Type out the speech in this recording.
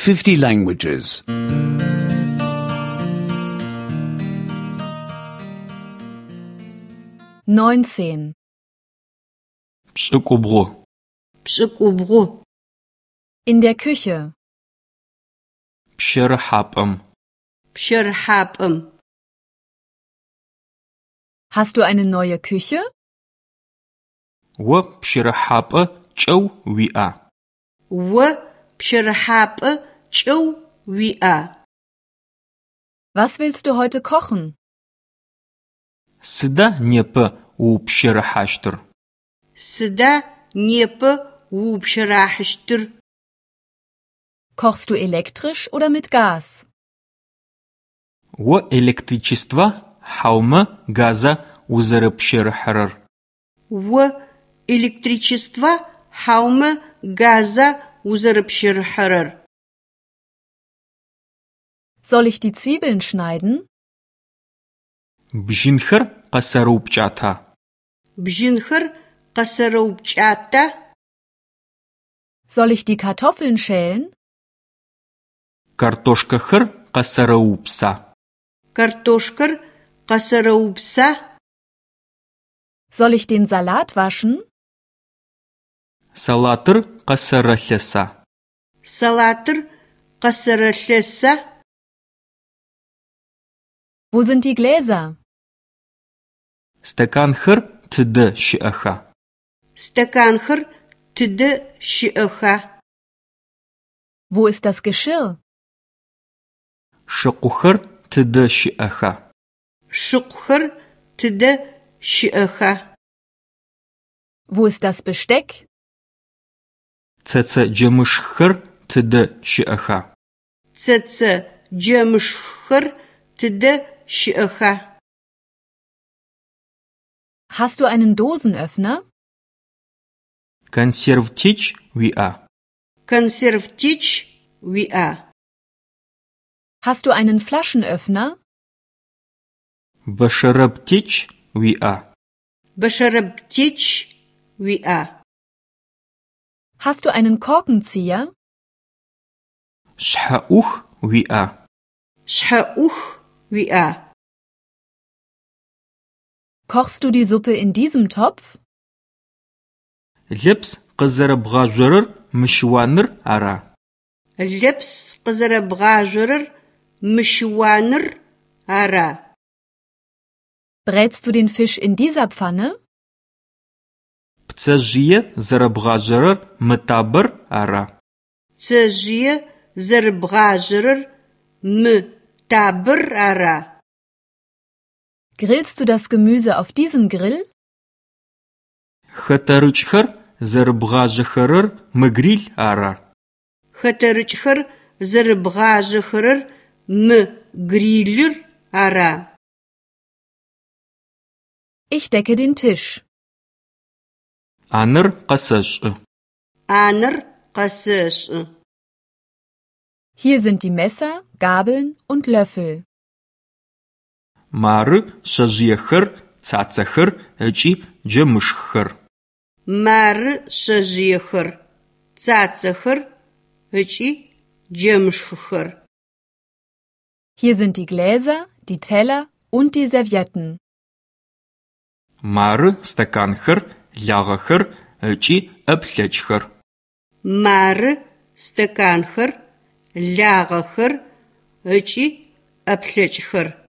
50 languages. 19. Pş'ık'ubğu. Pş'ık'ubğu. In der Küche. Pşerıhap'ım. Pşerıhap'ım. Hast du eine neue Küche? Vo pşerıhap'ı ç'eu vi'a. Vo pşerıhap'ı ç'eu vi'a. Was willst du heute kochen? Sıda nepı vupşerıhaştır. Sıda nepı vupşerıhaştır. Kochst du elektrisch oder mit Gas? Vo elektriçistva haumı gaza uzerıpşerıhırır. Vo elektriçistva haumı gaza uzerıpşerıhırır. Soll ich die Zwiebeln schneiden? Bjinxer qasarıupç'ata. Bjinxer qasarıupç'ata. Soll ich die Kartoffeln schälen? Kartoşkaxer qasarıupsa. Kartoşker qasarıupsa. Soll ich den Salat waschen? Salatır qasarıhlesa. Salatır qasarıhlesa. Wo sind die Gläser? Stekanxer tıdı şi'exa. Stekanxer tıdı şi'exa. Wo ist das Geschirr? Şıkhuxer tıdı şi'exa. Şıkhuxer tıdı şi'exa. Wo ist das Besteck? Tsetse cemışxer tıdı şi'exa. Tsetse cemışxer tıdı şi'exa. Hast du einen Dosenöffner? Konservtiç vi'a. Konservtiç vi'a. Hast du einen Flaschenöffner? Başarabtiç vi'a. Başarabtiç vi'a. Hast du einen Korkenzieher? Şha'ux vi'a. Şha'ux vi'a. Kochst du die Suppe in diesem Topf? Lips qızarabğazjorır mışıwanır ara. Lips qızarabğazjorır mışıwanır ara. Brätst du den Fisch in dieser Pfanne? Ptsezjıye zarabğazjorır mıtabır ara. Ptsezjıye zarabğazjorır mıtabır ara. Grillst du das Gemüse auf diesem Grill? Xeterıçxer zarabğazjexerır mıgril ara. Xeterıçxer zarabğazjexerır mıgrilır ara. Ich decke den Tisch. Anır qaseş'ı. Anır qaseş'ı. Hier sind die Messer, Gabeln und Löffel. Marı şajıyexer, tsatsexer, ıç'i cemışxer. Marı şajıyexer, tsatsexer, ıç'i cemışxer. Hier sind die Gläser, die Teller und die Servietten. Marı stekanxer, lağexer, ıç'i ıplheçxer. Marı stekanxer, lağexer, ıç'i ıplheçxer.